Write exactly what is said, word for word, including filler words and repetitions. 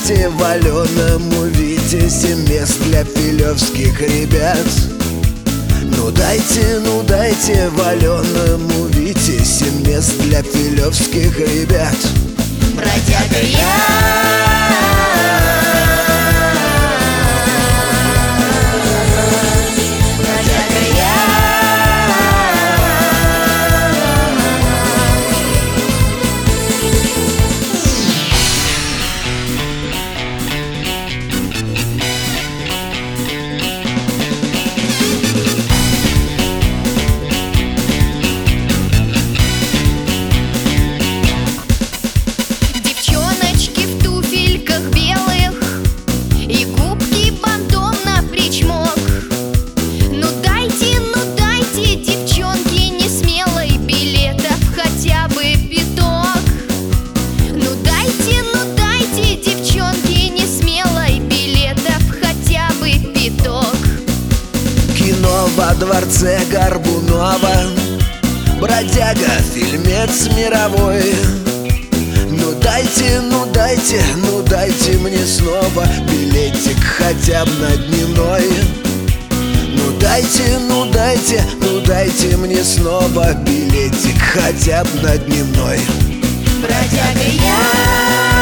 дайте валеному Вите семь мест для филевских ребят. Ну дайте, ну дайте валеному Вите семь мест для филевских ребят. Бродяга я, бродяга я. Девчоночки в туфельках белых и губки бантом на причмок. Ну дайте, ну дайте, девчонки несмелой, билетов хотя бы пяток. Ну дайте, ну дайте, девчонки несмелой, билетов хотя бы пяток. Кино во дворце Горбунова, бродяга, фильмец мировой. Ну дайте, ну дайте, ну дайте мне снова билетик хотя бы на дневной. Ну дайте, ну дайте, ну дайте мне снова билетик хотя бы на дневной. Бродяга я.